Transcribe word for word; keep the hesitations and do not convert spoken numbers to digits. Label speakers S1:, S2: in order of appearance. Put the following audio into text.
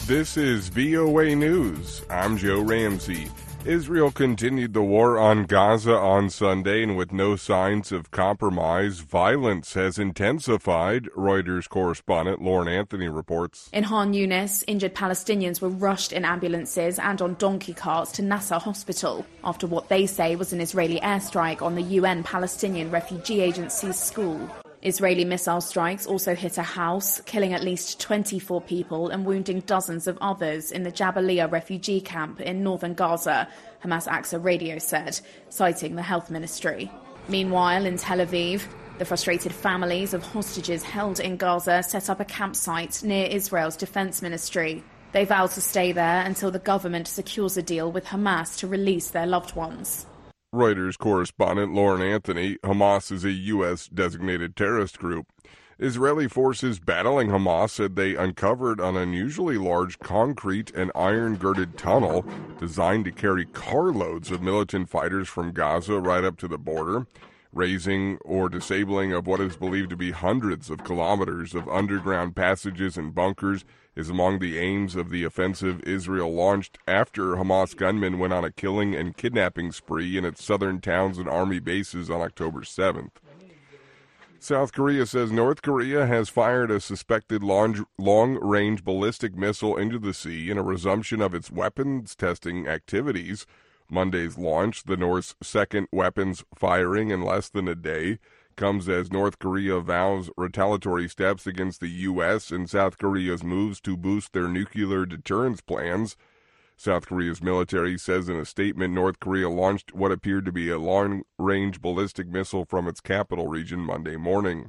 S1: This is V O A News. I'm Joe Ramsey. Israel continued the war on Gaza on Sunday, and with no signs of compromise, violence has intensified, Reuters correspondent Lauren Anthony reports.
S2: In Han Yunis, injured Palestinians were rushed in ambulances and on donkey carts to Nasser Hospital after what they say was an Israeli airstrike on the U N Palestinian Refugee Agency's school. Israeli missile strikes also hit a house, killing at least twenty-four people and wounding dozens of others in the Jabalia refugee camp in northern Gaza, Hamas Aqsa Radio said, citing the health ministry. Meanwhile, in Tel Aviv, the frustrated families of hostages held in Gaza set up a campsite near Israel's defense ministry. They vowed to stay there until the government secures a deal with Hamas to release their loved ones.
S1: Reuters correspondent Lauren Anthony. Hamas is a U S designated terrorist group. Israeli forces battling Hamas said they uncovered an unusually large concrete and iron-girded tunnel designed to carry carloads of militant fighters from Gaza right up to the border, raising or disabling of what is believed to be hundreds of kilometers of underground passages and bunkers is among the aims of the offensive Israel launched after Hamas gunmen went on a killing and kidnapping spree in its southern towns and army bases on October seventh. South Korea says North Korea has fired a suspected long, long-range ballistic missile into the sea in a resumption of its weapons testing activities. Monday's launch, the North's second weapons firing in less than a day, comes as North Korea vows retaliatory steps against the U S and South Korea's moves to boost their nuclear deterrence plans. South Korea's military says in a statement North Korea launched what appeared to be a long-range ballistic missile from its capital region Monday morning.